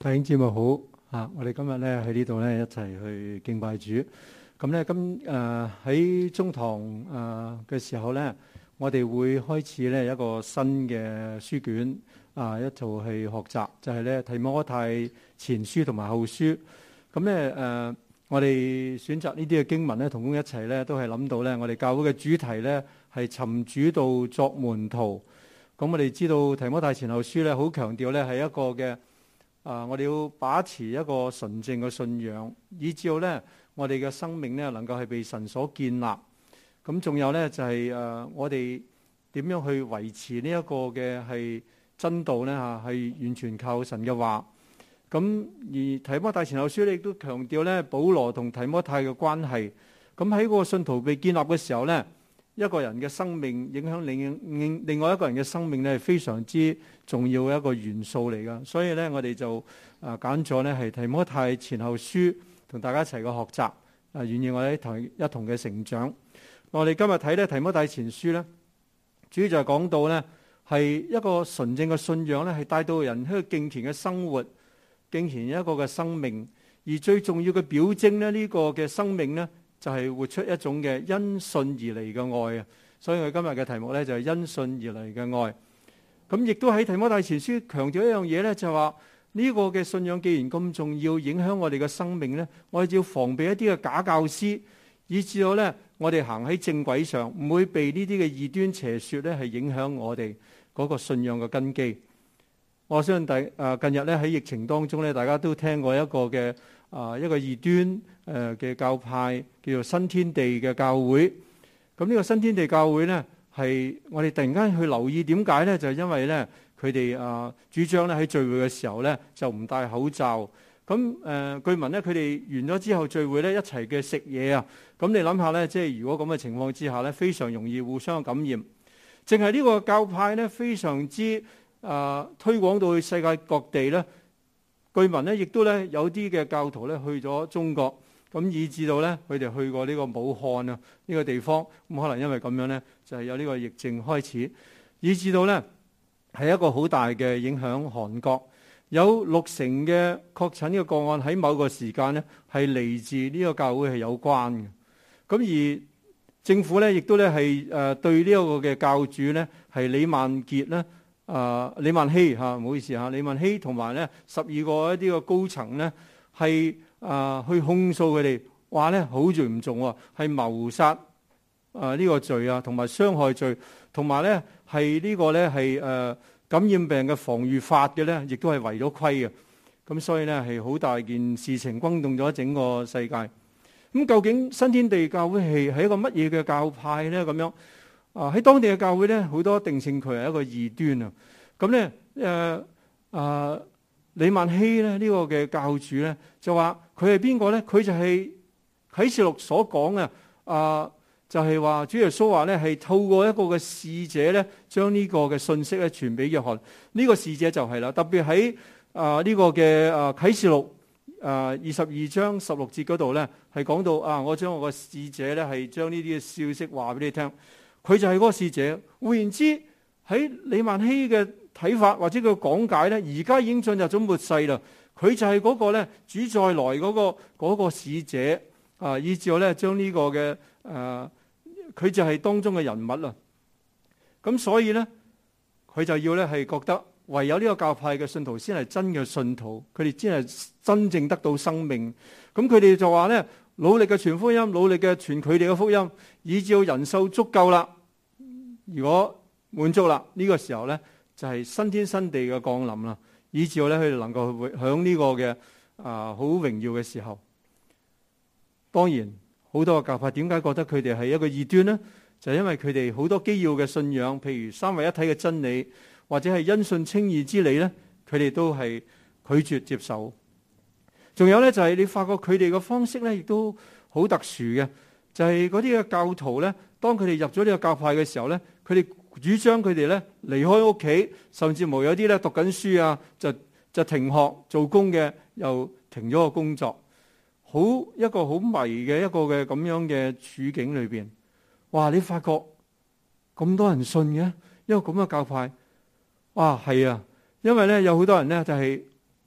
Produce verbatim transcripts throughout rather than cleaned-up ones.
弟兄姊妹好啊！我哋今日咧喺呢度咧一齊去敬拜主。咁咧今誒喺中堂誒嘅時候咧，我哋會開始咧一個新嘅書卷啊，一齊去學習，就係咧提摩太前書同埋後書。咁咧誒，我哋選擇呢啲嘅經文咧，同工一齊咧都係諗到咧，我哋教會嘅主題咧係尋主道作門徒。咁我哋知道提摩太前後書咧，好強調咧係一個嘅。啊！我哋要把持一個純正嘅信仰，以至到咧我哋嘅生命咧能夠係被神所建立。咁仲有咧就係、是、誒、啊，我哋點樣去維持呢一個嘅係真道咧嚇？係完全靠神嘅話。咁而提摩太前後書咧亦都強調咧，保羅同提摩太嘅關係。咁喺個信徒被建立嘅時候咧，一個人嘅生命影響另另外一個人嘅生命咧，係非常之重要嘅一個元素嚟噶。所以咧，我哋就啊揀咗咧係提摩太前後書，同大家一齊嘅學習啊，願意我哋一同一同嘅成長。我哋今日睇咧提摩太前書咧，主要就係講到咧係一個純正嘅信仰咧，係帶到人去敬虔嘅生活，敬虔一個嘅生命。而最重要嘅表徵咧，呢個嘅生命咧，就係活出一種嘅因信而嚟嘅愛啊！所以我今日嘅題目咧就係因信而嚟嘅愛。咁亦都喺提摩太前書強調一樣嘢咧，就係話呢個嘅信仰既然咁重要，影響我哋嘅生命咧，我哋就要防備一啲嘅假教師，以至到咧我哋行喺正軌上，唔會被呢啲嘅異端邪說咧係影響我哋嗰個信仰嘅根基。我相信第誒近日咧喺疫情當中咧，大家都聽過一個嘅啊一個異端誒嘅教派叫做新天地嘅教會。咁呢個新天地教會咧，係我哋突然間去留意點解咧？就係因為咧佢哋啊主張咧喺聚會嘅時候咧就唔戴口罩。咁誒據聞咧佢哋完咗之後聚會咧一齊嘅食嘢啊。咁你諗下咧，即係如果咁嘅情況之下咧，非常容易互相感染。淨係呢個教派咧非常之啊推廣到去世界各地咧。據聞咧，亦都咧有啲嘅教徒咧去咗中國，咁以至到咧佢哋去過呢個武漢啊呢個地方，咁可能因為咁樣咧，就係有呢個疫症開始，以至到咧係一個好大嘅影響。韓國有六成嘅確診嘅個案喺某個時間咧係嚟自呢個教會係有關嘅。咁而政府咧亦都咧係誒對呢一個嘅教主咧係李萬傑咧。啊，李萬熙嚇，唔好意思嚇，李萬熙同埋咧十二個一啲嘅高層咧，係啊去控訴佢哋，話咧好嚴重喎，係謀殺啊呢個罪啊，同埋傷害罪，同埋咧係呢個咧係誒感染病嘅防禦法嘅咧，亦都係違咗規嘅。咁所以咧係好大件事情，轟動咗整個世界。咁究竟新天地教會係係一個乜嘢嘅教派咧？咁樣？啊！喺當地嘅教會咧，好多定性佢係一個異端啊。咁咧，誒啊李萬熙咧呢個嘅教主咧就話佢係邊個咧？佢就係啟示錄所講嘅啊，就係話主耶穌話咧係透過一個嘅使者咧，將呢個嘅信息咧傳俾約翰。呢個使者就係啦，特別喺啊呢個嘅啊啟示錄啊二十二章十六節嗰度咧，係講到啊，我將我個使者咧係將呢啲嘅消息話俾你聽。佢就係嗰個使者。換言之，喺李萬熙嘅睇法或者佢講解咧，而家已經進入咗末世啦。佢就係嗰個咧主再來嗰、嗰個嗰、嗰個使者啊，以至我咧將呢個嘅誒，佢、啊、就係當中嘅人物啦。咁所以咧，佢就要咧係覺得唯有呢個教派嘅信徒先係真嘅信徒，佢哋先係真正得到生命。咁佢哋就話咧，努力嘅傳福音，努力嘅傳佢哋嘅福音，以至到人數足夠啦。如果滿足啦，呢、這個時候咧就係、是、新天新地嘅降臨啦，以至到咧佢哋能夠享呢個嘅啊好榮耀嘅時候。當然好多個教派點解覺得佢哋係一個異端呢？就係、因為佢哋好多基要嘅信仰，譬如三位一體嘅真理，或者係因信稱義之理咧，佢哋都係拒絕接受。仲有咧就係、是、你發覺佢哋嘅方式咧，亦都好特殊嘅，就係嗰啲嘅教徒咧，當佢哋入咗呢個教派嘅時候咧，佢哋主張佢哋咧離開屋企，甚至乎有啲咧讀緊書啊，就就停學做工嘅，又停咗個工作，好一個好迷嘅一個嘅咁樣嘅處境裏邊。哇！你發覺咁多人信嘅一個咁嘅教派，哇係啊，因為咧有好多人咧就係、是。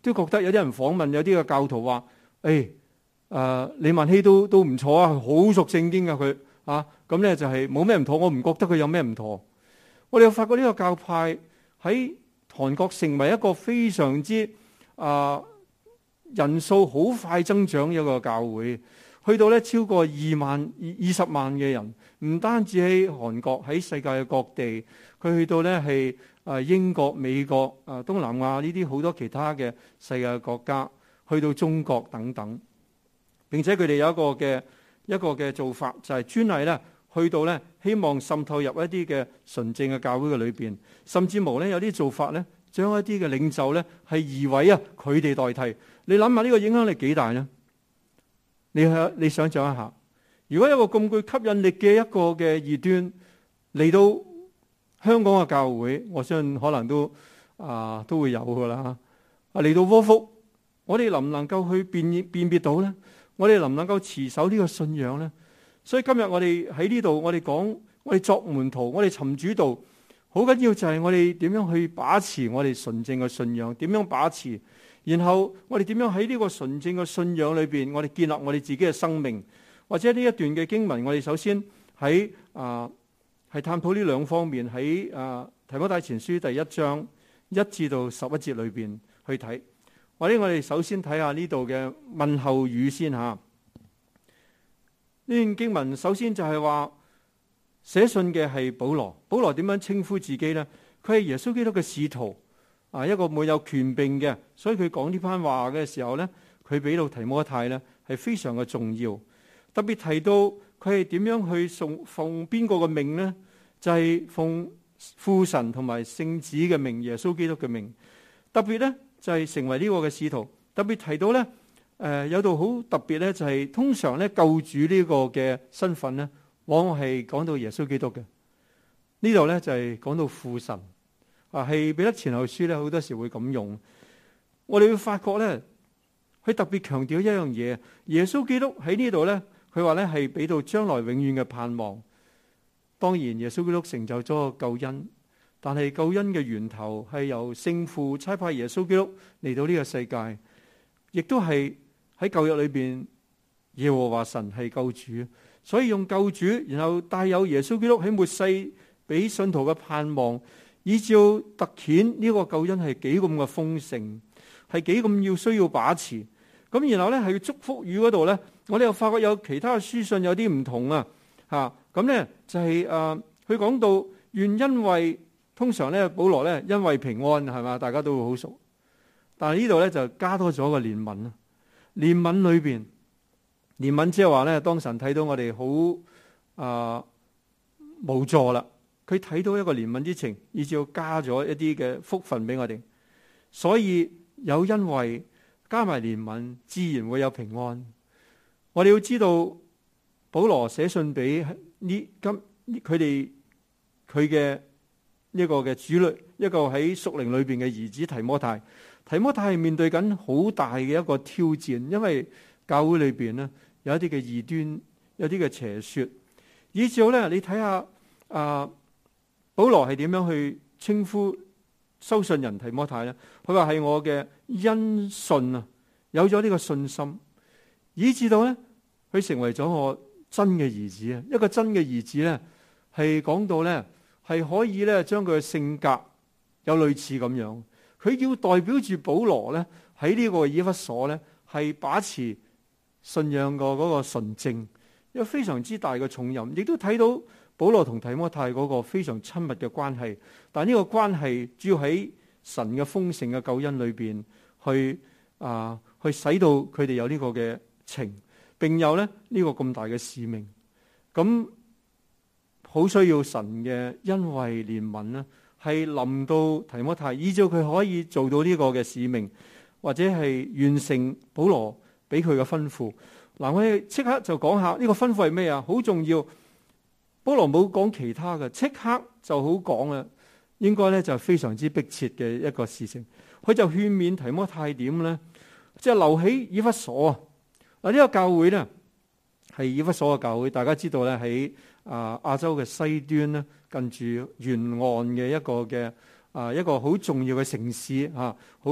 都覺得有啲人訪問有啲嘅教徒話：誒、哎，誒、呃、李萬熙都都唔錯啊，好熟聖經噶佢啊，咁咧就係冇咩唔妥，我唔覺得佢有咩唔妥。我哋又發覺呢個教派喺韓國成為一個非常之啊、呃、人數好快增長嘅一個教會，去到咧超過二萬二二十萬嘅人，唔單止喺韓國，喺世界嘅各地，佢去到咧係啊英國、美國、啊東南亞呢啲好多其他嘅世界嘅國家，去到中國等等。並且佢哋有一個嘅一個嘅做法，就係專係咧去到咧希望滲透入一啲嘅純正嘅教會嘅裏邊，甚至無咧有啲做法咧，將一啲嘅領袖咧係移位啊，佢哋代替。你諗下呢個影響力幾大呢？你想你想象一下，如果有一個咁具吸引力嘅一個嘅異端嚟到香港嘅教會，我相信可能都啊都會有噶啦。啊嚟到窩福，我哋能唔能夠去辨辨別到呢？我哋能唔能夠持守呢個信仰呢？所以今日我哋喺呢度，我哋講我哋作門徒，我哋尋主道，好緊要就係我哋點樣去把持我哋純正嘅信仰，點樣把持。然後我哋點樣喺呢個純正嘅信仰裏邊，我哋建立我哋自己嘅生命，或者呢一段嘅經文，我哋首先喺啊係探討呢兩方面，喺啊提摩太前書第一章一至到十一節裏邊去睇。或者我哋首先睇下呢度嘅問候語先吓。呢段經文首先就係話寫信嘅係保羅，保羅點樣稱呼自己呢？佢係耶穌基督嘅使徒。啊，一個滿有權柄嘅，所以佢講呢番話嘅時候呢，佢俾到提摩太呢係非常嘅重要。特別提到佢係點樣去送奉邊個嘅名呢？就係、是、奉父神同埋聖子嘅名，耶穌基督嘅名。特別呢，就係、是、成為呢個嘅使徒。特別提到呢，誒、呃、有度好特別呢，就係、是、通常呢，救主呢個嘅身份呢，往往係講到耶穌基督嘅。呢度呢，就係、是、講到父神。啊，係彼得前後書咧，好多時會咁用。我哋會發覺咧，佢特別強調一樣嘢，耶穌基督喺呢度咧，佢話咧係俾到將來永遠嘅盼望。當然，耶穌基督成就咗個救恩，但係救恩嘅源頭係由聖父差派耶穌基督嚟到呢個世界，亦都係喺舊約裏邊，耶和華神係救主，所以用救主，然後帶有耶穌基督喺末世俾信徒嘅盼望。以照突顯呢個救恩係幾咁嘅豐盛，係幾咁要需要把持。咁然後咧係祝福語嗰度咧，我哋又發覺有其他嘅書信有啲唔同啊。吓咁咧就係、是、誒，佢、呃、講到願因為通常咧保羅咧因為平安係嘛，大家都會好熟。但係呢度咧就加多咗個憐憫啦。憐憫裏邊，憐憫即係話咧，當神睇到我哋好啊無助啦。佢睇到一個憐憫之情，以至要加咗一啲嘅福分俾我哋，所以有恩惠加埋憐憫，自然會有平安。我哋要知道，保羅寫信俾呢今佢哋佢嘅呢個嘅主律，一個喺屬靈裏邊嘅兒子提摩太。提摩太係面對緊好大嘅一個挑戰，因為教會裏邊呢有一啲嘅異端，有啲嘅邪說，以至到咧你睇下啊。保羅係點樣去稱呼收信人提摩太呢？佢話係我嘅因信啊，有咗呢個信心，以至到呢，佢成為咗我真嘅兒子啊！一個真嘅兒子呢，係講到呢，係可以呢將佢嘅性格有類似咁樣。佢要代表住保羅呢，喺呢個以弗所呢，係把持信仰個嗰個純正，有非常之大嘅重任，亦都睇到。保羅同提摩太嗰個非常親密嘅關係，但呢個關係主要喺神嘅豐盛嘅救恩裏邊去啊，去使到佢哋有呢個嘅情，並有咧呢個咁大嘅使命。咁好需要神嘅恩惠憐憫呢，係臨到提摩太，以至佢可以做到呢個嘅使命，或者係完成保羅俾佢嘅吩咐。嗱，我哋即刻就講下呢個吩咐係咩啊？好重要。保羅冇講其他嘅，即刻就好講啦。應該咧就非常之迫切嘅一個事情。佢就勸勉提摩太點咧，即係留喺以弗所啊。嗱，呢個教會咧係以弗所嘅教會，大家知道咧喺啊亞洲嘅西端咧，近住沿岸嘅一個嘅啊一個好重要嘅城市啊，好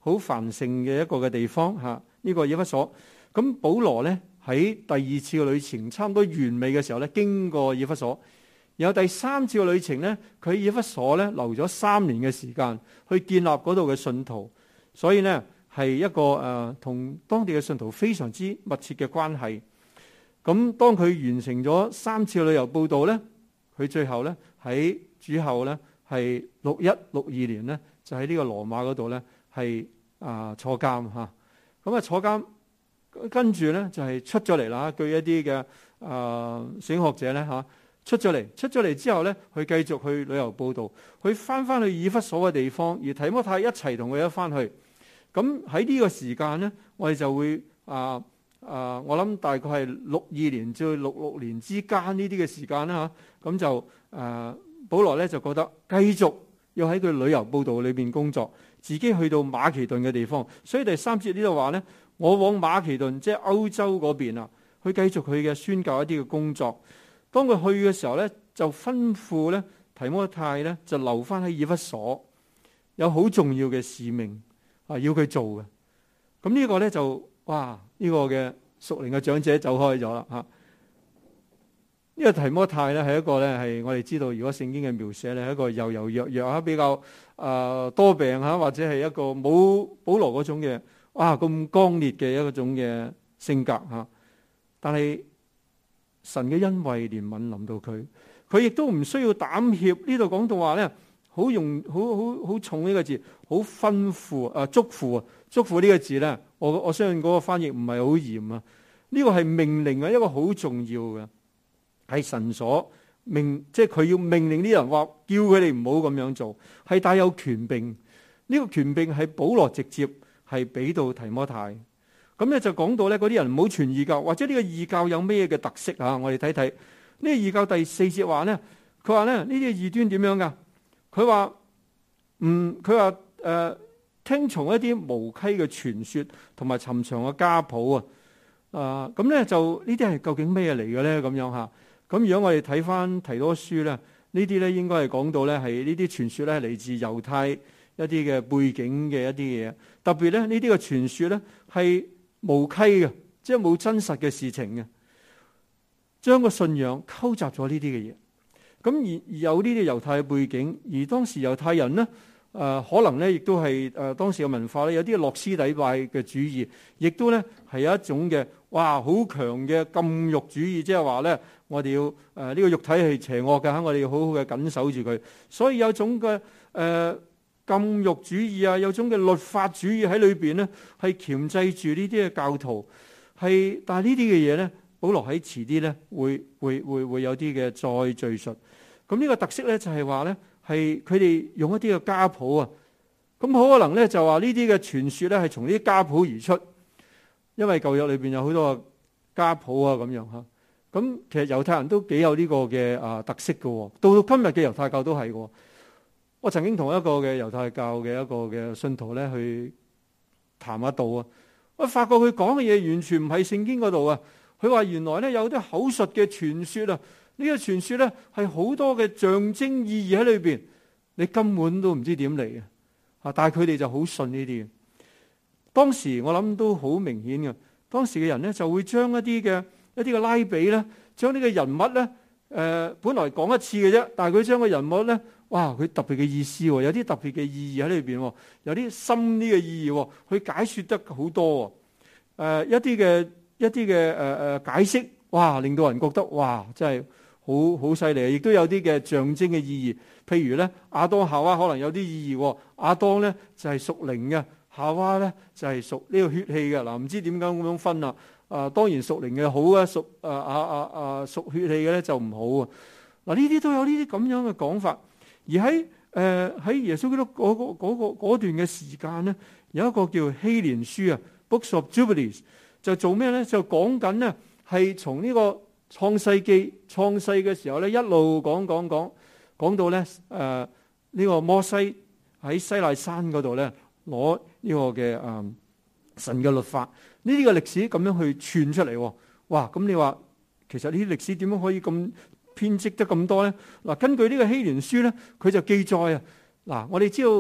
好繁盛嘅一個嘅地方嚇。呢、這個以弗所，咁保羅咧喺第二次嘅旅程差唔多完美嘅時候咧，經過以弗所。然後第三次嘅旅程咧，佢喺以弗所咧留咗三年嘅時間去建立嗰度嘅信徒，所以呢，係一個誒同、呃、當地嘅信徒非常之密切嘅關係。咁當佢完成咗三次旅遊佈道咧，佢最後咧喺主後咧係六一六二年咧，就喺呢個羅馬嗰度咧係啊坐監嚇。咁啊坐監跟住咧就係、是、出咗嚟啦。據一啲嘅啊聖學者咧嚇。出咗嚟，出咗嚟之後咧，佢繼續去旅遊佈道，佢翻翻去以弗所嘅地方，而提摩太一齊同佢一翻去。咁喺呢個時間咧，我哋就會啊啊，我諗大概係六二年至六六年之間呢啲嘅時間啦嚇。咁就誒，保羅咧就覺得繼續要喺佢旅遊佈道裏邊工作，自己去到馬其頓嘅地方。所以第三節呢度話咧，我往馬其頓即係歐洲嗰邊啊，去繼續佢嘅宣教一啲嘅工作。當佢去嘅時候咧，就吩咐咧提摩太咧就留翻喺以弗所，有好重要嘅使命啊，要佢做嘅。咁呢個咧就哇呢、這個嘅屬靈嘅長者走開咗啦吓。呢、這個提摩太咧係一個咧係我哋知道，如果聖經嘅描寫咧係一個柔柔弱弱啊，比較啊多病吓，或者係一個冇保羅嗰種嘅哇咁剛烈嘅一種嘅性格吓，但係。神嘅恩惠憐憫臨到佢，佢亦都唔需要膽怯。呢度講到話咧，好用好好好重呢個字，好吩咐啊，囑咐啊，囑咐呢個字咧，我我相信嗰個翻譯唔係好嚴啊。呢個係命令啊，一個好重要嘅，係神所命，即係佢要命令啲人話，叫佢哋唔好咁樣做，係帶有權柄。呢個權柄係保羅直接係俾到提摩太。咁咧就講到咧，嗰啲人唔好傳異教，或者呢個異教有咩嘅特色啊？我哋睇睇呢個異教第四節話咧，佢話咧呢啲異端點樣噶？佢話嗯，佢話誒，聽從一啲無稽嘅傳說同埋尋常嘅家譜啊，啊咁咧就呢啲係究竟咩嚟嘅咧？咁樣吓，咁如果我哋睇翻提多書咧，呢啲咧應該係講到咧係呢啲傳說咧係嚟自猶太一啲嘅背景嘅一啲嘢，特別咧呢啲嘅傳說咧係。無稽嘅，即係冇真實嘅事情嘅，將個信仰溝雜咗呢啲嘅嘢。咁而而有呢啲猶太嘅背景，而當時猶太人呢，誒、呃、可能咧亦都係誒、呃、當時嘅文化咧，有啲諾斯底拜嘅主義，亦都咧係有一種嘅哇好強嘅禁欲主義，即係話咧我哋要誒呢、呃這個肉體係邪惡嘅，我哋要好好嘅緊守住佢。所以有種嘅誒。呃禁欲主義啊，有種嘅律法主義喺裏邊呢，係鉗制住呢啲嘅教徒。係，但係呢啲嘅嘢呢，保羅喺遲啲呢會會會會有啲嘅再敘述。咁呢個特色呢，就係話呢，係佢哋用一啲嘅家譜啊。咁好可能呢，就話呢啲嘅傳說呢，係從呢啲家譜而出，因為舊約裏邊有好多家譜啊咁樣吓。咁其實猶太人都幾有呢個嘅啊特色嘅，到到今日嘅猶太教都係嘅。我曾經同一個嘅猶太教嘅一個嘅信徒咧去談下道啊，我發覺佢講嘅嘢完全唔係聖經嗰度啊。佢話原來咧有啲口述嘅傳說啊，呢個傳說咧係好多嘅象徵意義喺裏邊，你根本都唔知點嚟嘅啊！但係佢哋就好信呢啲。當時我諗都好明顯嘅，當時嘅人咧就會將一啲嘅一啲嘅拉比咧，將呢個人物咧誒、呃，本來講一次嘅啫，但係佢將個人物咧。哇！佢特別嘅意思，有啲特別嘅意義喺裏邊，有啲深啲嘅意義，佢解說得好多。誒、呃，一啲嘅一啲嘅誒誒解釋，哇，令到人覺得哇，真係好好犀利。亦都有啲嘅象徵嘅意義，譬如咧，亞當夏娃可能有啲意義。亞當咧就係屬靈嘅，夏娃咧就係屬呢個血氣嘅。嗱，唔知點解咁樣分啊？啊，當然屬靈嘅好啊，屬誒啊啊啊屬血氣嘅咧就唔好啊。嗱，呢啲都有呢啲咁樣嘅講法。而喺誒喺耶穌基督嗰個嗰個嗰段嘅時間咧，有一個叫希連書啊 ，Books of Jubilees，就做咩咧？就講緊咧係從呢個創世記創世嘅時候咧，一路講講講講到咧誒呢個摩西喺西奈山嗰度咧攞呢個嘅誒神嘅律法，呢啲嘅歷史咁樣去串出嚟。哇！咁你話其實呢啲歷史點樣可以咁編織得咁多咧？嗱，根據呢個希連書咧，佢就記載啊。嗱，我哋知道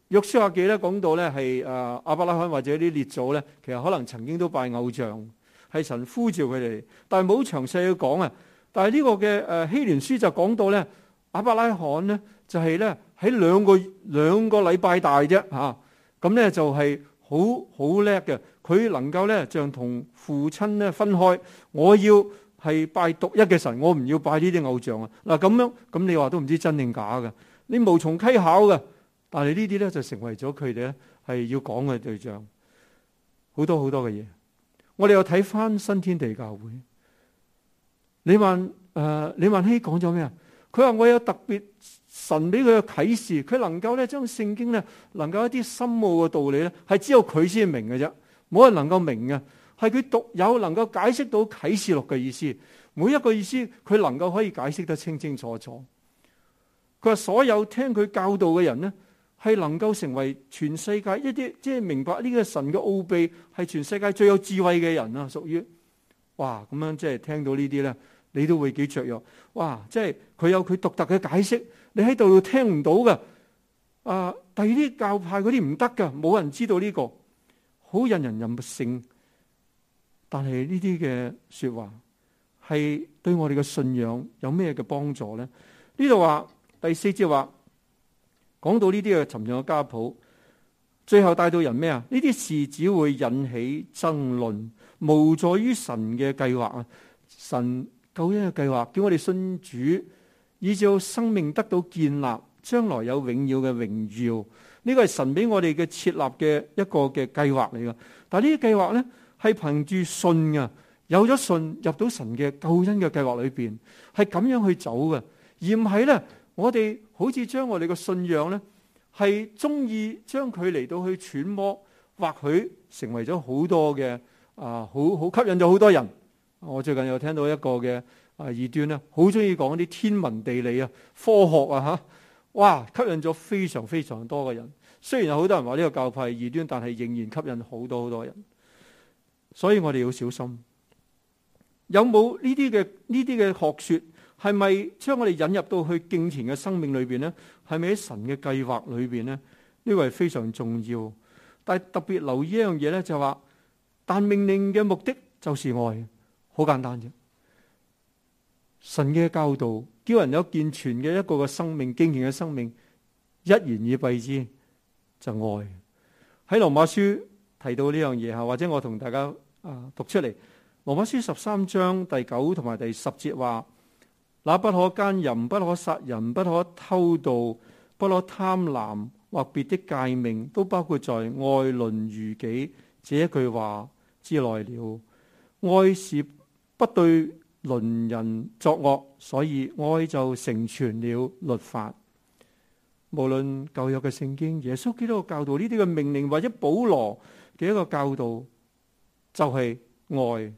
約書亞記咧講到咧係誒亞伯拉罕或者啲列祖咧，其實可能曾經都拜偶像，係神呼召佢哋，但係冇詳細去講啊。但係呢個嘅誒希連書就講到咧，亞伯拉罕咧就係咧喺兩個兩個禮拜大啫嚇，咁咧就係好好叻嘅，佢能夠咧像同父親咧分開，我要係拜獨一嘅神，我唔要拜呢啲偶像啊。嗱咁樣，咁你話都唔知真定假嘅，你無從稽考嘅。但係呢啲咧就成為咗佢哋咧係要講嘅對象，好多好多嘅嘢。我哋又睇翻新天地教會，李萬誒李萬熙講咗咩啊？佢話我有特別神俾佢嘅啟示，佢能夠咧將聖經咧能夠一啲深奧嘅道理咧係只有佢先明嘅啫，冇人能夠明嘅，係佢獨有能夠解釋到啟示錄嘅意思，每一個意思佢能夠可以解釋得清清楚楚。佢話所有聽佢教導嘅人咧，係能夠成為全世界一啲即係明白呢個神嘅奧秘，係全世界最有智慧嘅人啊！屬於哇咁樣即係聽到呢啲咧，你都會幾雀躍。哇！即係佢有佢獨特嘅解釋，你喺度聽唔到嘅。啊，第二啲教派嗰啲唔得噶，冇人知道呢個，好引人入勝。但係呢啲嘅說話係對我哋嘅信仰有咩嘅幫助咧？呢度話第四節話。講到呢啲嘅沉重嘅家譜，最後帶到人咩啊？呢啲事只會引起爭論，無助於神嘅計劃啊！神救恩嘅計劃，叫我哋信主，以至到生命得到建立，將來有榮耀嘅榮耀。呢個係神俾我哋嘅設立嘅一個嘅計劃嚟噶。但係呢啲計劃咧，係憑住信啊，有咗信入到神嘅救恩嘅計劃裏邊，係咁樣去走嘅，而唔係咧。我哋好似將我哋嘅信仰咧，係中意將佢嚟到去揣摩，或許成為咗好多嘅啊，好好吸引咗好多人。我最近又聽到一個嘅啊異端咧，好中意講啲天文地理啊、科學啊吓，哇，吸引咗非常非常多嘅人。雖然有好多人話呢個教派係異端，但係仍然吸引好多好多人。所以我哋要小心，有冇呢啲嘅呢啲嘅學說？係咪將我哋引入到去敬虔嘅生命裏邊呢？係咪喺神嘅計劃裏邊呢？呢個係非常重要。但係特別留意一樣嘢咧，就係話，但命令嘅目的就是愛，好簡單啫。神嘅教導叫人有健全嘅一個嘅生命，敬虔嘅生命，一言以蔽之就愛。喺羅馬書提到呢樣嘢吓，或者我同大家啊讀出嚟。羅馬書十三章第九同埋第十節話。那不可奸淫，不可殺人，不可偷盜，不可貪婪或別的誡命，都包括在愛鄰如己這一句話之內了。愛是不對鄰人作惡，所以愛就成全了律法。無論舊約嘅聖經、耶穌基督嘅教導、呢啲嘅命令，或者保羅嘅一個教導，就係愛。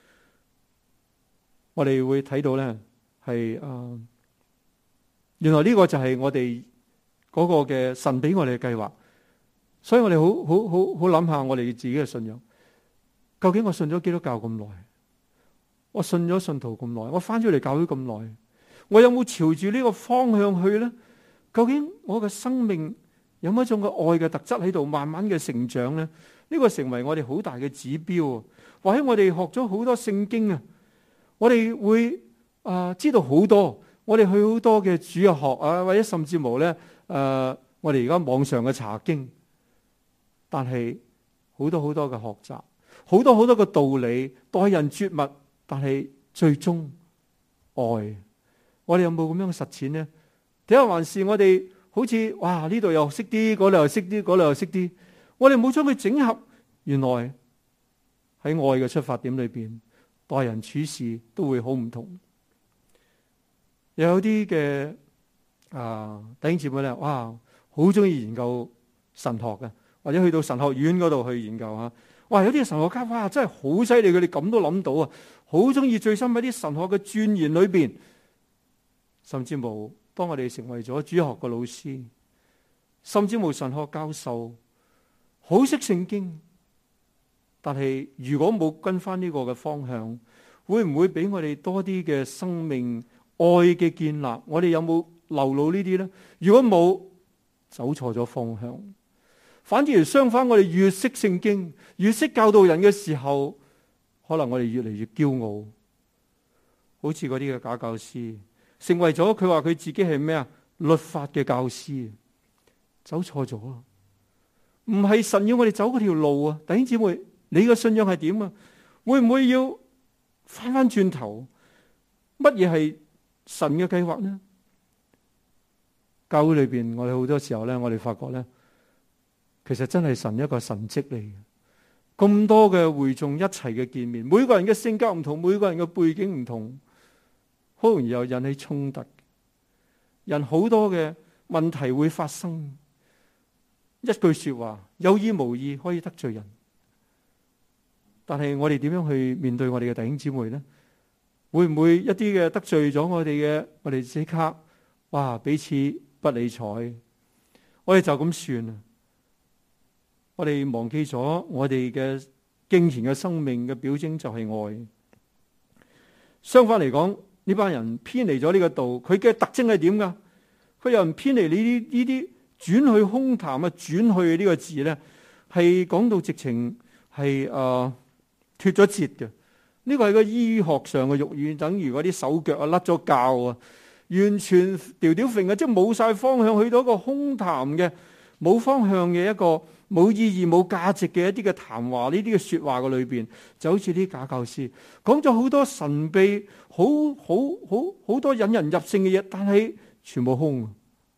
我哋會睇到咧。係啊，原來呢個就係我哋嗰個嘅神俾我哋嘅計劃，所以我哋好好好好諗下我哋自己嘅信仰。究竟我信咗基督教咁耐，我信咗信徒咁耐，我翻咗嚟教會咁耐，我有冇朝住呢個方向去咧？究竟我嘅生命有冇一種嘅愛嘅特質喺度慢慢嘅成長咧？呢個成為我哋好大嘅指標。或者我哋學咗好多聖經啊，我哋會。啊！知道好多，我哋去好多嘅主日學啊，或者甚至乎咧，誒、呃，我哋而家網上嘅查經，但係好多好多嘅學習，好多好多嘅道理，待人絕物，但係最終愛，我哋有冇咁樣嘅實踐呢？定係還是我哋好似哇呢度又識啲，嗰度又識啲，嗰度又識啲，我哋冇將佢整合，原來喺愛嘅出發點裏邊，待人處事都會好唔同。又有啲嘅啊弟兄姊妹咧，哇，好中意研究神學嘅，或者去到神學院嗰度去研究吓。哇，有啲神學家哇，真係好犀利，佢哋咁都諗到啊！好中意最深喺啲神學嘅鑽研裏邊，甚至乎當我哋成為咗主學嘅老師，甚至乎神學教授，好識聖經。但係如果冇跟翻呢個嘅方向，會唔會俾我哋多啲嘅生命？愛嘅建立，我哋有冇流露呢啲呢？如果冇，走錯咗方向。 反之而相反，我哋越識聖經，越識教導人嘅時候，可能我哋越嚟越驕傲，好似嗰啲嘅假教師，成為咗佢話佢自己係咩啊？律法嘅教師，走錯咗啦！唔係神要我哋走嗰條路啊！弟兄姊妹，你嘅信仰係點啊？會唔會要翻翻轉頭？乜嘢係神嘅計劃呢？教會裏邊，我哋好多時候咧，我哋發覺咧，其實真係神一個神蹟嚟嘅。咁多嘅會眾一齊嘅見面，每個人嘅性格唔同，每個人嘅背景唔同，好容易又引起衝突。人好多嘅問題會發生，一句說話有意無意可以得罪人。但係我哋點樣去面對我哋嘅弟兄姊妹呢？會唔會一啲嘅得罪咗我哋嘅，我哋即刻哇彼此不理睬，我哋就咁算啦？我哋忘記咗我哋嘅敬虔嘅生命嘅表徵就係愛。相反嚟講，呢班人偏離咗呢個道，佢嘅特徵係點噶？佢有人偏離呢啲呢啲轉去空談啊，轉去呢個字咧，係講到直情係誒脫咗節嘅。呢個係個醫學上嘅術語，等於嗰啲手腳啊甩咗臼啊，完全掉掉揈嘅，即係冇晒方向，去到一個空談嘅冇方向嘅一個冇意義冇價值嘅一啲嘅談話，呢啲嘅說話嘅裏邊，就好似啲假教師講咗好多神秘好好好好多引人入勝嘅嘢，但係全部空。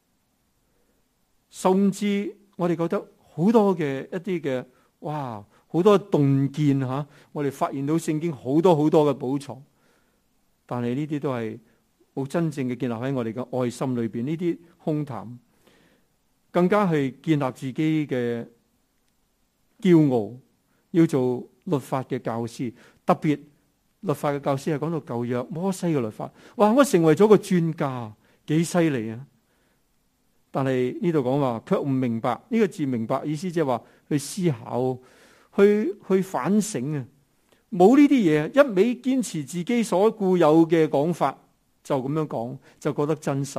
甚至我哋覺得好多嘅一啲嘅哇，好多洞見吓，我哋發現到聖經好多好多嘅寶藏，但係呢啲都係冇真正嘅建立喺我哋嘅愛心裏邊，呢啲空談，更加係建立自己嘅驕傲，要做律法嘅教師。特別律法嘅教師係講到舊約摩西嘅律法，哇！我成為咗個專家，幾犀利啊！但係呢度講話卻唔明白，呢個字明白意思即係話去思考，去去反省啊！冇呢啲嘢，一味堅持自己所固有嘅講法，就咁樣講，就覺得真實。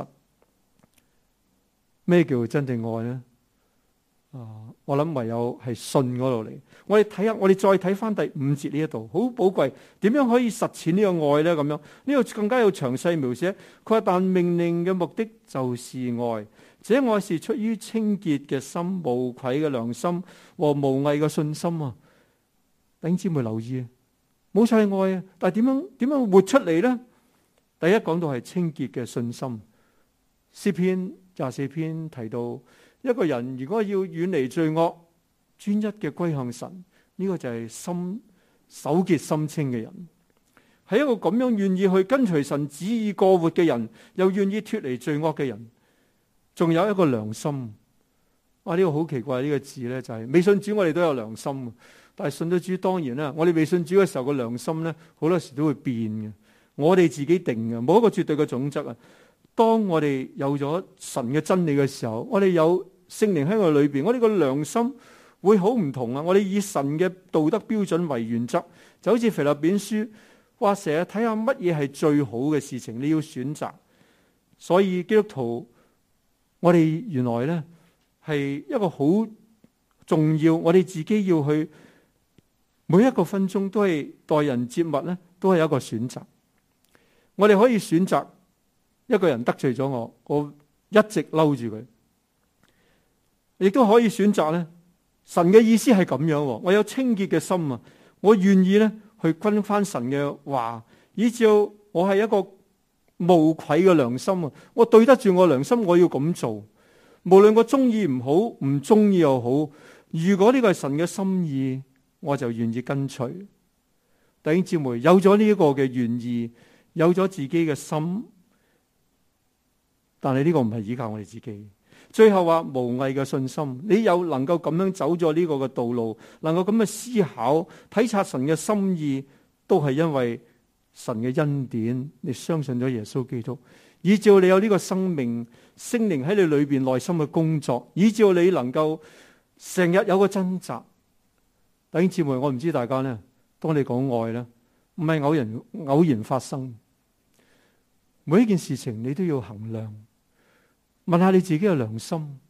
咩叫真正愛呢？啊，我諗唯有係信嗰度嚟。我哋睇下，我哋再睇翻第五節呢一度，好寶貴。點樣可以實踐呢個愛呢？咁樣呢個更加有詳細描寫。佢話但命令嘅目的就是愛。這愛是出於清潔嘅心、無愧嘅良心和無偽嘅信心啊！弟兄姊妹留意啊，冇晒愛啊，但係點樣點樣活出嚟呢？第一講到係清潔嘅信心。詩篇廿四篇提到，一個人如果要遠離罪惡，專一嘅歸向神，呢、這個就係心手潔心清嘅人，係一個咁樣願意去跟隨神旨意過活嘅人，又願意脫離罪惡嘅人。仲有一個良心，哇！呢、這個好奇怪呢、這個字呢，就係、是、未信主我哋都有良心，但係信咗主當然啦。我哋未信主嘅時候個良心呢，好多時都會變嘅。我哋自己定嘅，冇一個絕對嘅準則啊。當我哋有咗神嘅真理嘅時候，我哋有聖靈喺我裏邊，我哋個良心會好唔同啊！我哋以神嘅道德標準為原則，就好似腓立比書話成日睇下乜嘢係最好嘅事情，你要選擇。所以基督徒，我哋原來呢係一個好重要，我哋自己要去每一個分鐘都係待人接物呢，都係一個選擇。我哋可以選擇一個人得罪咗我，我一直嬲住佢，亦都可以選擇呢，神嘅意思係咁樣，我有清潔嘅心啊，我願意呢去跟翻神嘅話，以至我係一個無愧嘅良心啊！我對得住我良心，我要咁做，無論我中意唔好，唔中意又好。如果呢個係神嘅心意，我就願意跟隨。弟兄姊妹，有咗呢一個嘅願意，有咗自己嘅心，但係呢個唔係依靠我哋自己。最後話無偽嘅信心，你有能夠咁樣走咗呢個嘅道路，能夠咁嘅思考、體察神嘅心意，都係因為神嘅恩典，你相信咗耶穌基督，以至你有呢個生命，聖靈喺你裏邊內心嘅工作，以至你能夠成日有個掙扎。弟兄姊妹，我唔知大家呢，當你講愛呢，唔係偶然偶然發生，每一件事情你都要衡量，問下你自己嘅良心，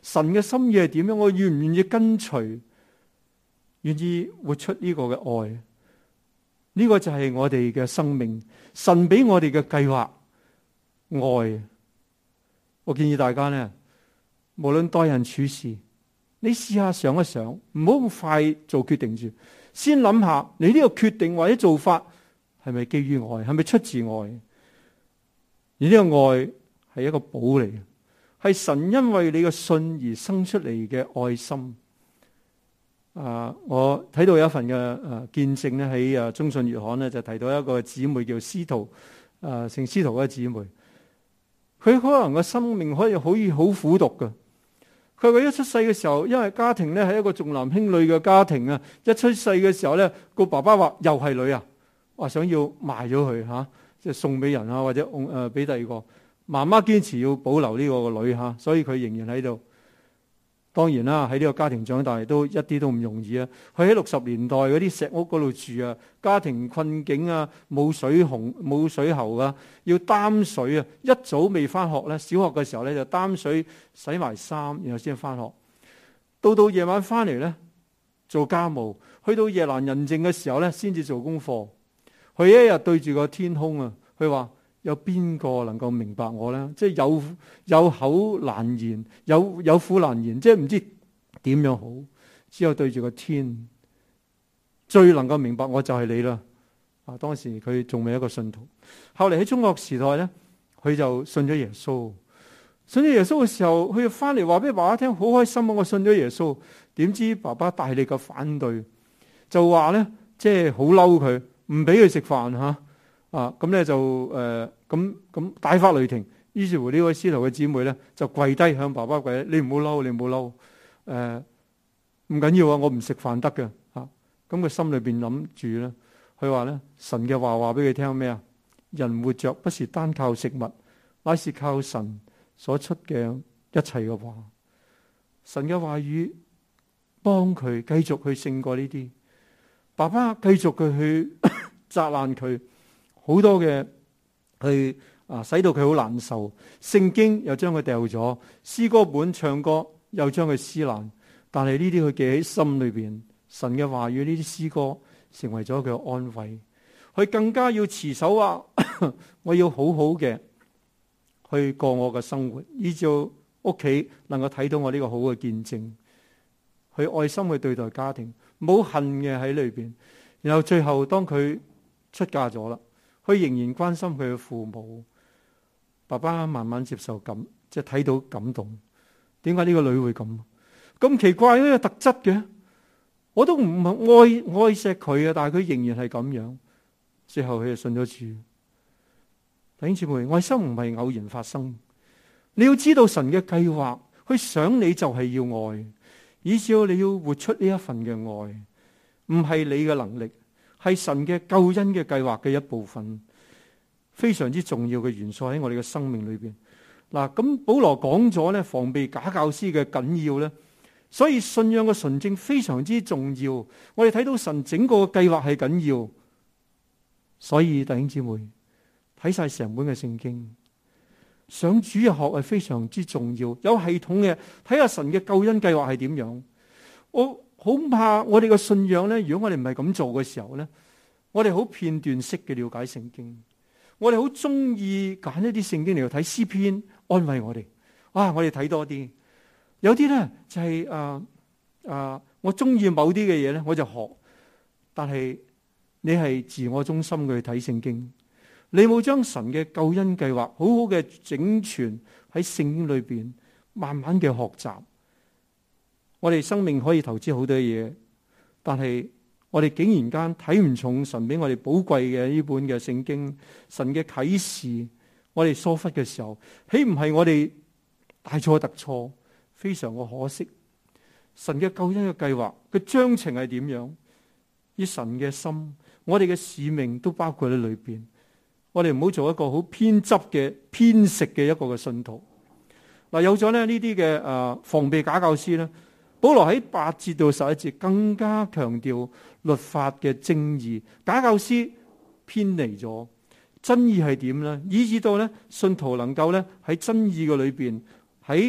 神嘅心意係點樣？我願唔願意跟隨？願意活出呢個嘅愛？呢、這個就係我哋嘅生命，神俾我哋嘅計劃。愛，我建議大家呢，無論待人處事，你試下想一想，唔好咁快做決定住，先諗下你呢個決定或者做法係咪基於愛，係咪出自愛？而呢個愛係一個寶嚟嘅，係神因為你嘅信而生出嚟嘅愛心。啊，我睇到有一份嘅誒見證咧，喺誒中信月刊咧就提到一個姊妹叫司徒，誒姓司徒嘅姊妹。佢可能個生命可以可以好苦毒㗎。佢佢一出世嘅時候，因為家庭咧係一個重男輕女嘅家庭啊，一出世嘅時候咧，個爸爸話又係女啊，話想要賣咗佢吓，即係送俾人啊，或者誒俾第二個。媽媽堅持要保留呢個個女吓，所以佢仍然喺度。當然啦，喺呢個家庭長大都一啲都唔容易啊！佢喺六十年代嗰啲石屋嗰度住啊，家庭困境啊，冇水洪冇水喉啊，要擔水啊！一早未翻學咧，小學嘅時候咧就擔水洗埋衫，然後先翻學。到到夜晚翻嚟咧做家務，去到夜闌人靜嘅時候咧先至做功課。佢一日對住個天空啊，佢話：有邊個能夠明白我咧？即係有有口難言，有有苦難言，即係唔知點樣好。只有對住個天，最能夠明白我就係你啦。啊，當時佢仲未一個信徒，後嚟喺中學時代咧，佢就信咗耶穌。信咗耶穌嘅時候，佢就翻嚟話俾爸爸聽，好開心啊！我信咗耶穌。點知爸爸大力嘅反對，就話咧，即係好嬲佢，唔俾佢食飯吓。啊，咁咧就誒咁咁大發雷霆，於是乎呢位司徒嘅姊妹咧就跪低向爸爸跪低，你唔好嬲，你唔好嬲，誒唔緊要啊，我唔食飯得嘅嚇。咁佢心裏邊諗住咧，佢話咧神嘅話話俾佢聽咩啊？人活着不是單靠食物，乃是靠神所出嘅一切嘅話。神嘅話語幫佢繼續去勝過呢啲，爸爸繼續佢去責難佢。好多嘅去啊，使到佢好難受。聖經又將佢掉咗，詩歌本唱歌又將佢撕爛。但係呢啲佢記喺心裏邊，神嘅話語呢啲詩歌成為咗佢嘅安慰。佢更加要持守啊！我要好好嘅去過我嘅生活，依照屋企能夠睇到我呢個好嘅見證，去愛心去對待家庭，冇恨嘅喺裏邊。然後最後當佢出嫁咗啦。佢仍然關心佢嘅父母，爸爸慢慢接受感，即係睇到感動。點解呢個女會咁咁奇怪呢個特質嘅？我都唔愛愛錫佢啊，但係佢仍然係咁樣。最後佢就信咗主。弟兄姊妹，愛心唔係偶然發生，你要知道神嘅計劃，佢想你就係要愛，以至你要活出呢一份嘅愛，唔係你嘅能力。係神嘅救恩嘅計劃嘅一部分，非常之重要嘅元素喺我哋嘅生命裏邊。嗱，咁保羅講咗咧，防備假教師嘅緊要咧，所以信仰嘅純正非常之重要。我哋睇到神整個嘅計劃係緊要，所以弟兄姊妹睇晒成本嘅聖經，上主日學係非常之重要，有系統嘅睇下神嘅救恩計劃係點樣。我好怕我哋嘅信仰咧，如果我哋唔係咁做嘅時候咧，我哋好片段式嘅了解聖經，我哋好中意揀一啲聖經嚟睇詩篇安慰我哋。啊，我哋睇多啲，有啲咧就係啊啊，我中意某啲嘅嘢咧，我就學。但係你係自我中心嘅去睇聖經，你冇將神嘅救恩計劃好好嘅整全喺聖經裏邊，慢慢嘅學習。我哋生命可以投資好多嘢，但係我哋竟然間睇唔重神俾我哋寶貴嘅呢本嘅聖經，神嘅啟示，我哋疏忽嘅時候，豈唔係我哋大錯特錯，非常嘅可惜。神嘅救恩嘅計劃，佢章程係點樣？以神嘅心，我哋嘅使命都包括喺裏邊。我哋唔好做一個好偏執嘅偏食嘅一個嘅信徒。嗱，有咗咧呢啲嘅誒防備假教師咧。保羅喺八節到十一節更加強調律法嘅正義，假教師偏離咗真義係點呢？以至到咧信徒能夠咧喺真義嘅裏邊，喺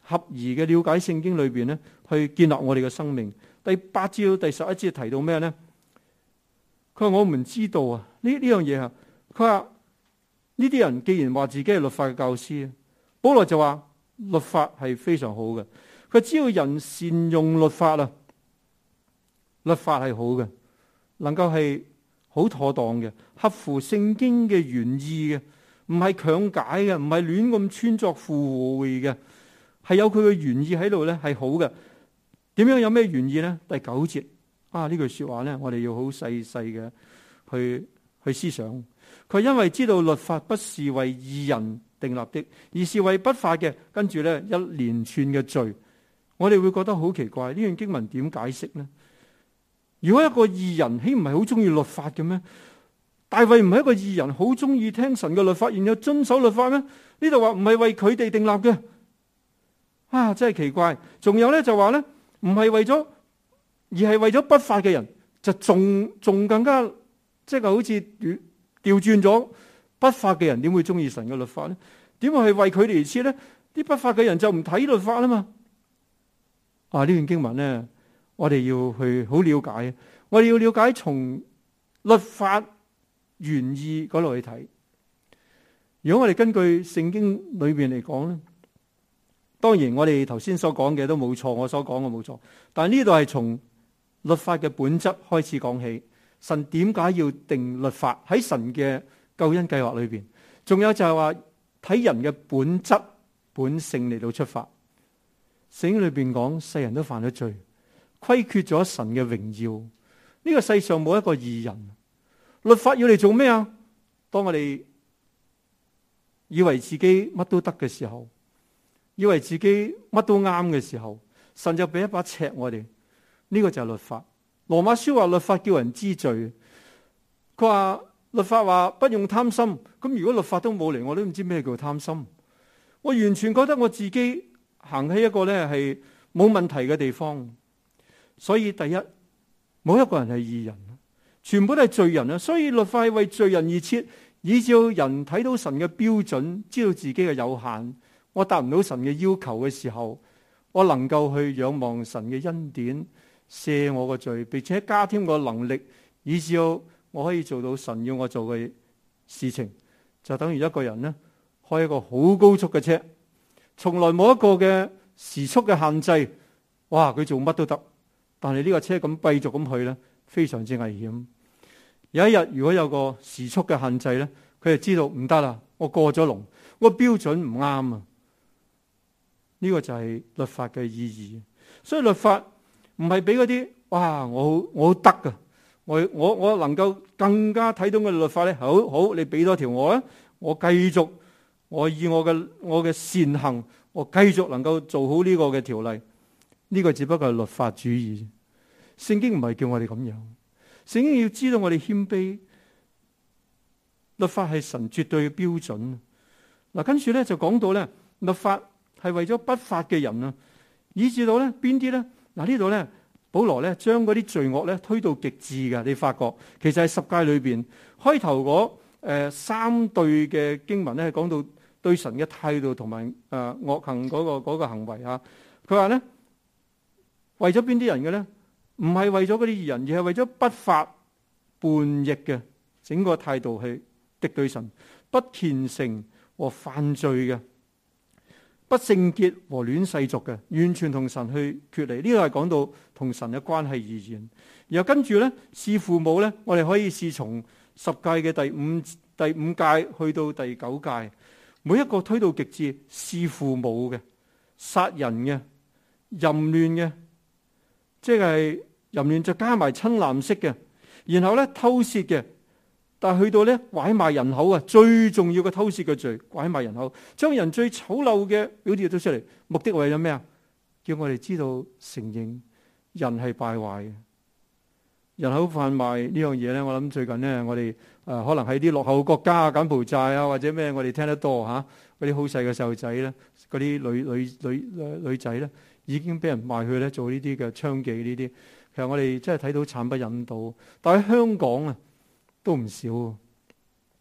合宜嘅了解聖經裏邊咧，去建立我哋嘅生命。第八至到第十一節提到咩咧？佢話我唔知道啊，呢呢樣嘢啊。佢話呢啲人既然話自己係律法嘅教師，保羅就話律法係非常好嘅。佢只要人善用律法啊，律法係好嘅，能夠係好妥當嘅，合乎聖經嘅原意嘅，唔係強解嘅，唔係亂咁穿鑿附會嘅，係有佢嘅原意喺度咧，係好嘅。點樣有咩原意咧？第九節啊，呢句說話咧，我哋要好細細嘅去去思想。佢因為知道律法不是為義人訂立的，而是為不法嘅。跟住咧一連串嘅罪，我哋會覺得好奇怪，呢段經文點解釋呢？如果一個義人豈唔係好中意律法嘅咩？大衛唔係一個義人，好中意聽神嘅律法，然後遵守律法咩？呢度話唔係為佢哋訂立嘅，啊，真係奇怪。仲有咧就話咧，唔係為咗，而係為咗不法嘅人，就仲仲更加即係好似調轉咗。不法嘅人點會中意神嘅律法咧？點會係為佢哋而設咧？啲不法嘅人就唔睇律法啦嘛。啊，呢段經文咧，我哋要去好了解，我哋要了解從律法原意嗰度去睇。如果我哋根據聖經裏邊嚟講咧，當然我哋頭先所講嘅都冇錯，我所講嘅冇錯。但係呢度係從律法嘅本質開始講起，神點解要定律法喺神嘅救恩計劃裏邊？仲有就係話睇人嘅本質本性嚟到出發。聖經裏邊講世人都犯咗罪，虧缺咗神嘅榮耀。呢個世上冇一個義人。律法要嚟做咩啊？當我哋以為自己乜都得嘅時候，以為自己乜都啱嘅時候，神就俾一把尺我哋。呢個就係律法。羅馬書話律法叫人知罪。佢話律法話不用貪心。咁如果律法都冇嚟，我都唔知咩叫貪心。我完全覺得我自己行喺一個咧係冇問題嘅地方。所以第一，冇一個人係義人，全部都係罪人啊！所以律法係為罪人而設，以致人睇到神嘅標準，知道自己嘅有限。我達唔到神嘅要求嘅時候，我能夠去仰望神嘅恩典，赦我個罪，並且加添個能力，以致我可以做到神要我做嘅事情。就等於一個人呢，開一個好高速嘅車，從來冇一個嘅時速嘅限制。哇！佢做乜都得，但係呢個車咁繼續咁去呢，非常之危險。有一日如果有個時速嘅限制呢，佢就知道唔得啦，我過咗龍，我標準唔啱啊！呢個就係律法嘅意義。所以律法唔係俾嗰啲哇，我好我好得噶，我我我能夠更加睇到嘅律法咧，好好，你俾多條我啊，我繼續，我以我嘅我嘅善行，我繼續能夠做好呢個嘅條例。呢個只不過係律法主義。聖經唔係叫我哋咁樣，聖經要知道我哋謙卑。律法係神絕對嘅標準。嗱，跟住咧就講到咧，律法係為咗不法嘅人啊，以至到咧邊啲咧？嗱，呢度咧，保羅咧將嗰啲罪惡咧推到極致嘅。你發覺其實喺十誡裏邊開頭嗰誒三對嘅經文咧，係講到對神嘅態度同埋誒惡行嗰個嗰個行為啊。佢話咧，為咗邊啲人嘅咧？唔係為咗嗰啲義人，而係為咗不法叛逆嘅整個態度去敵對神，不虔誠和犯罪嘅，不聖潔和戀世俗嘅，完全同神去決離。呢個係講到同神嘅關係而言。然後跟住咧，弒父母咧，我哋可以試從十誡嘅第五第五誡去到第九誡，每一個推到極致，弒父母嘅、殺人嘅、淫亂嘅。即係淫亂就加埋親男色嘅，然後咧偷竊嘅，但係去到咧拐賣人口啊，最重要嘅偷竊嘅罪，拐賣人口，將人最醜陋嘅表現到出嚟，目的為咗咩啊？叫我哋知道承認人係敗壞嘅。人口販賣呢樣嘢咧，我諗最近咧，我哋誒、呃、可能喺啲落後國家啊、柬埔寨啊或者咩，我哋聽得多吓，嗰啲好細嘅細路仔咧，嗰啲女女女女女仔咧。已經俾人賣去咧做呢啲嘅娼妓呢啲，其實我哋真係睇到慘不忍睹。但喺香港啊，都唔少。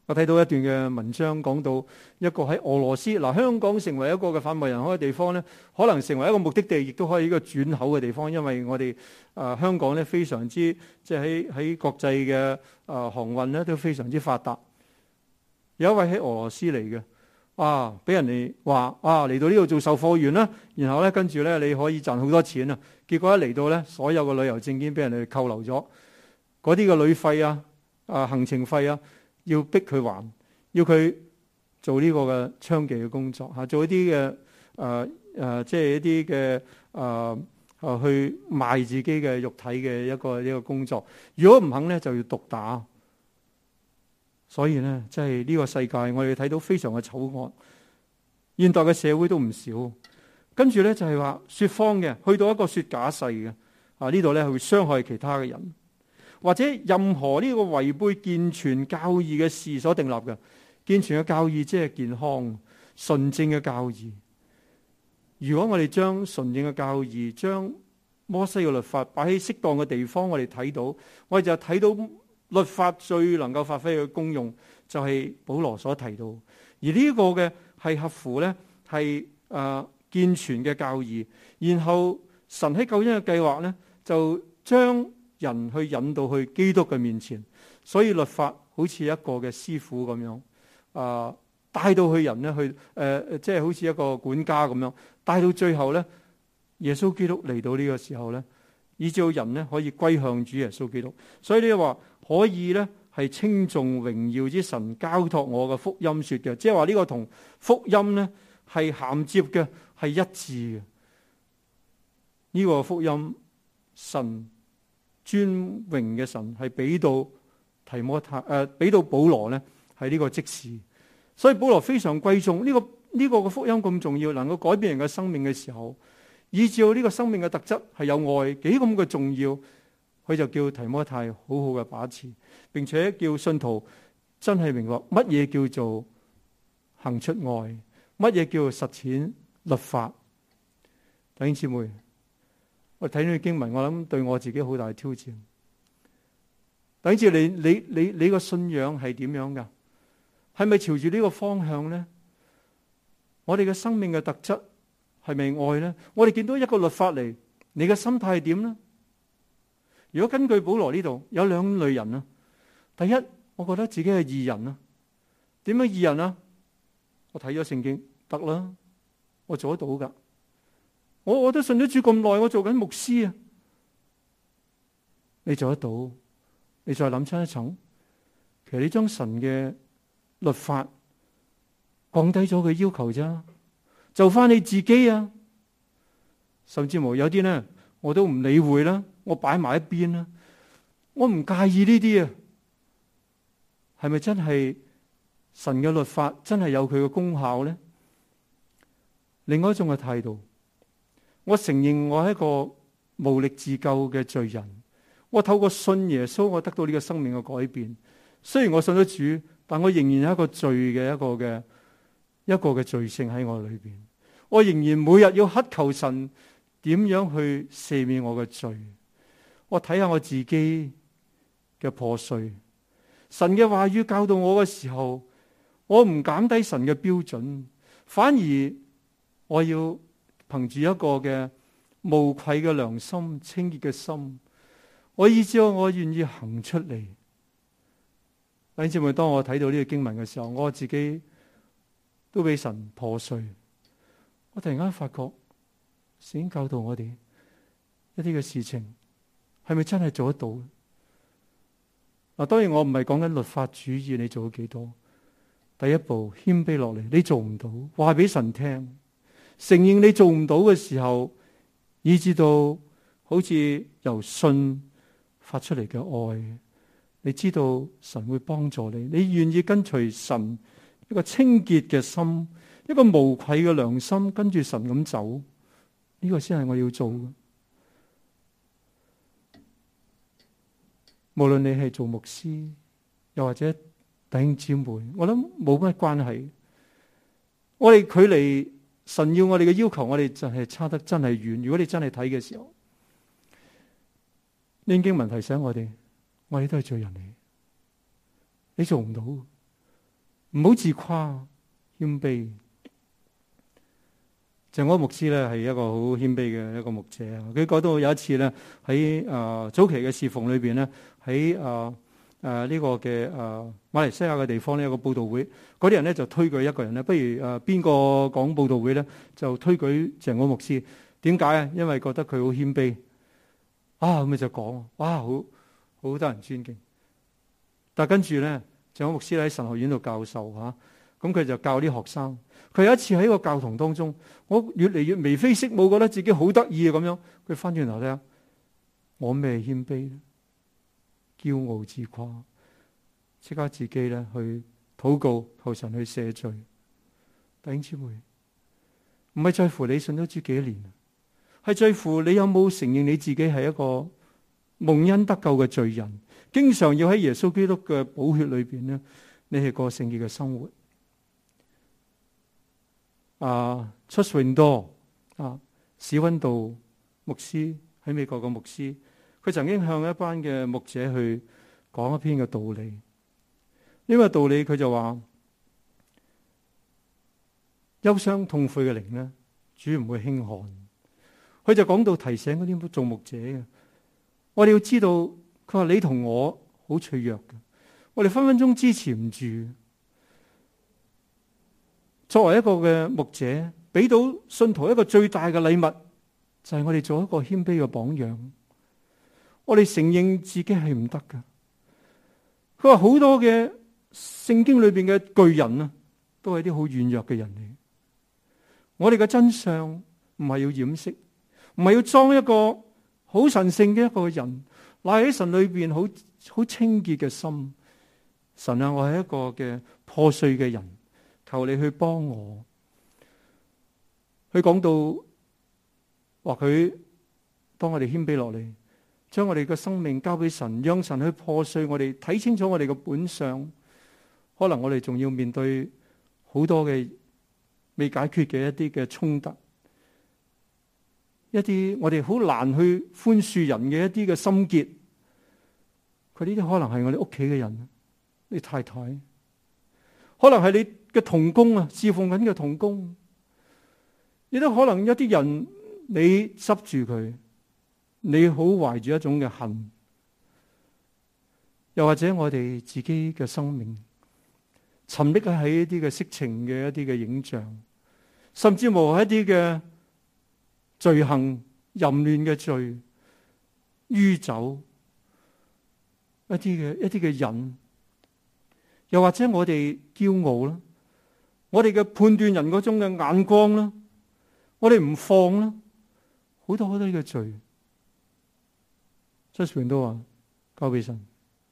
我睇到一段嘅文章，講到一個喺俄羅斯嗱，香港成為一個嘅販賣人口嘅地方咧，可能成為一個目的地，亦都可以一個轉口嘅地方，因為我哋啊香港咧非常之即係喺喺國際嘅啊航運咧都非常之發達。有一位喺俄羅斯嚟嘅，啊俾人哋話啊嚟到呢度做售貨員啦，然後咧跟住咧你可以賺好多錢啊，結果一嚟到咧，所有嘅旅遊證件俾人哋扣留咗，嗰啲嘅旅費啊、啊行程費啊。要逼佢還，要佢做呢個嘅娼妓嘅工作嚇，做一啲嘅誒誒，即係一啲嘅誒誒去賣自己嘅肉體嘅一個一個工作。如果唔肯咧，就要毒打。所以咧，即係呢個世界，我哋睇到非常嘅醜惡。現代嘅社會都唔少。跟住咧就係話説謊嘅，去到一個説假誓嘅啊，呢度咧會傷害其他嘅人。或者任何呢個違背健全教義嘅事所訂立嘅，健全嘅教義即係健康純正嘅教義。如果我哋將純正嘅教義，將摩西嘅律法擺喺適當嘅地方，我哋睇到，我哋就睇到律法最能夠發揮嘅功用，就係保羅所提到。而呢個嘅係合乎咧係誒健全嘅教義。然後神喺救恩嘅計劃咧，就將人去引導去基督嘅面前，所以律法好似一個嘅師傅咁樣，啊帶到去人咧去，誒、呃、即係好似一個管家咁樣，帶到最後咧，耶穌基督嚟到呢個時候咧，以至到人咧可以歸向主耶穌基督。所以你話可以咧係稱頌榮耀之神交託我嘅福音說嘅，即係話呢個同福音咧係銜接嘅，係一致嘅。呢、這個福音神。尊榮嘅神係俾到提摩太誒，俾、呃、到保羅咧係呢個職事，所以保羅非常貴重呢、這個呢、這個嘅福音咁重要，能夠改變人嘅生命嘅時候，以至到呢個生命嘅特質係有愛幾咁嘅重要，佢就叫提摩太好好嘅把持，並且叫信徒真係明白乜嘢叫做行出愛，乜嘢叫做實踐律法。弟兄姊妹。我睇呢啲經文，我諗對我自己好大挑戰。等住你，你你你個信仰係點樣噶？係咪朝住呢個方向咧？我哋嘅生命嘅特質係咪愛咧？我哋見到一個律法嚟，你嘅心態係點咧？如果根據保羅呢度有兩類人啊。第一，我覺得自己係義人啊。點樣義人啊？我睇咗聖經得啦，我做得到噶。我我都信咗主咁耐，我做緊牧師啊！你做得到？你再諗深一層，其實你將神嘅律法降低咗佢要求啫，就翻你自己啊！甚至乎有啲咧，我都唔理會啦，我擺埋一邊啦，我唔介意呢啲啊！係咪真係神嘅律法真係有佢嘅功效咧？另外一種嘅態度。我承認我係一個無力自救嘅罪人，我透過信耶穌，我得到呢個生命嘅改變。雖然我信咗主，但我仍然有一個罪嘅一個嘅一個嘅罪性喺我裏邊。我仍然每日要乞求神點樣去赦免我嘅罪。我睇下我自己嘅破碎，神嘅話語教導我嘅時候，我唔減低神嘅標準，反而我要。憑住一個嘅無愧嘅良心、清潔嘅心，我以至我願意行出嚟。弟兄姊妹，當我睇到呢個經文嘅時候，我自己都俾神破碎。我突然間發覺，神教導我哋一啲嘅事情，係咪真係做得到？嗱，當然我唔係講緊律法主義，你做咗幾多？第一步謙卑落嚟，你做唔到，話俾神聽。承認你做唔到嘅時候，以至到好似由信發出嚟嘅愛，你知道神會幫助你，你願意跟隨神一個清潔嘅心，一個無愧嘅良心，跟住神咁走，呢個先係我要做嘅。無論你係做牧師，又或者弟兄姊妹，我諗冇乜關係。我哋距離神要我哋嘅要求，我哋就係差得真係遠。如果你真係睇嘅時候，呢經文提醒我哋，我哋都係罪人嚟，你做唔到。 唔好自誇，謙卑。鄭安牧師咧係一個好謙卑嘅一個牧者啊！佢講到有一次咧喺啊早期嘅侍奉裏邊咧，喺啊誒呢個嘅啊馬來西亞嘅地方呢，有個佈道會，嗰啲人咧就推舉一個人咧，不如誒邊個講佈道會咧，就推舉鄭安牧師。點解啊？因為覺得佢好謙卑啊，咁咪就講哇，好好得人尊敬。但係跟住咧，鄭安牧師喺神學院度教授嚇，咁佢就教啲學生。佢有一次喺個教堂當中，我越嚟越眉飛色舞，覺得自己好得意啊咁樣。佢翻轉頭睇下，我咩謙卑咧？驕傲自誇，即刻自己咧去禱告求神去赦罪。弟兄姊妹，唔係在乎你信咗主幾年，係在乎你有冇承認你自己係一個蒙恩得救嘅罪人，經常要喺耶穌基督嘅寶血裏邊呢，你係過聖潔嘅生活。啊，出榮多啊，史溫道牧師喺美國嘅牧師，佢曾經向一班嘅牧者去講一篇嘅道理。呢個道理佢就話：憂傷痛悔嘅靈呢，主唔會輕看。佢就講到提醒嗰啲做牧者嘅，我哋要知道，佢話你同我好脆弱嘅，我哋分分鐘支持唔住。作為一個嘅牧者，俾到信徒一個最大嘅禮物，就係我哋做一個謙卑嘅榜樣。我哋承認自己係唔得㗎。佢話好多嘅聖經裏邊嘅巨人啊，都係啲好軟弱嘅人嚟。我哋嘅真相唔係要掩飾，唔係要裝一個好神聖嘅一個人，乃喺神裏邊好好清潔嘅心。神啊，我係一個嘅破碎嘅人。求你去幫我。佢講到話佢當我哋謙卑落嚟，將我哋嘅生命交俾神，讓神去破碎我哋，睇清楚我哋嘅本相。可能我哋仲要面對好多嘅未解決嘅一啲嘅衝突，一啲我哋好難去寬恕人嘅一啲嘅心結。佢呢啲可能係我哋屋企嘅人，你太太，可能係你嘅同工啊，侍奉緊嘅同工，亦都可能一啲人你執住佢，你好懷住一種嘅恨，又或者我哋自己嘅生命沉溺喺一啲嘅色情嘅一啲嘅影像，甚至乎一啲嘅罪行、淫亂嘅罪、酗酒，一啲嘅一啲嘅癮，又或者我哋驕傲啦。我哋嘅判斷人嗰種嘅眼光啦，我哋唔放啦，好多好多嘅罪，出全都話交俾神，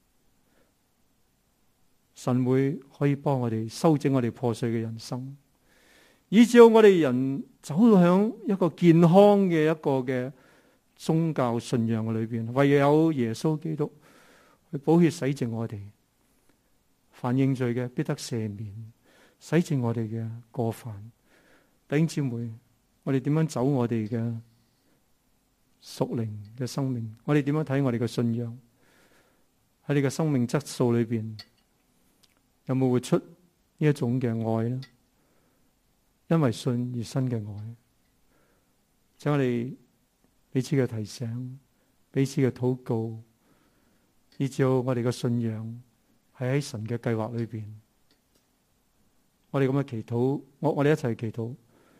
神會可以幫我哋修整我哋破碎嘅人生，以至我哋人走向一個健康嘅一個嘅宗教信仰嘅裏邊，唯有耶穌基督去寶血洗淨我哋，凡認罪嘅必得赦免。洗淨我哋嘅過犯。弟兄姊妹，我哋點樣走我哋嘅屬靈嘅生命？我哋點樣睇我哋嘅信仰？喺你嘅生命質素裏邊，有冇活出呢一種嘅愛呢？因為信而生嘅愛，請我哋彼此嘅提醒，彼此嘅禱告，以至我哋嘅信仰係喺神嘅計劃裏邊。我哋咁嘅祈禱，我我哋一齊祈禱。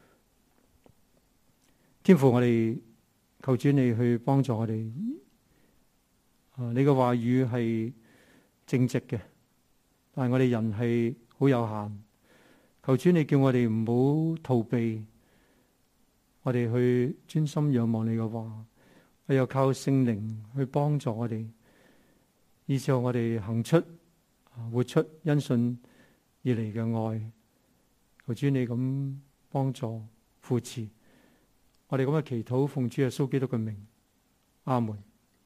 天父，我哋求主你去幫助我哋。啊，你嘅話語係正直嘅，但係我哋人係好有限。求主你叫我哋唔好逃避，我哋去專心仰望你嘅話，我又靠聖靈去幫助我哋，以至我哋行出、活出因信而嚟嘅愛。求主你咁幫助扶持我哋咁嘅祈禱，奉主耶穌基督嘅名，阿門。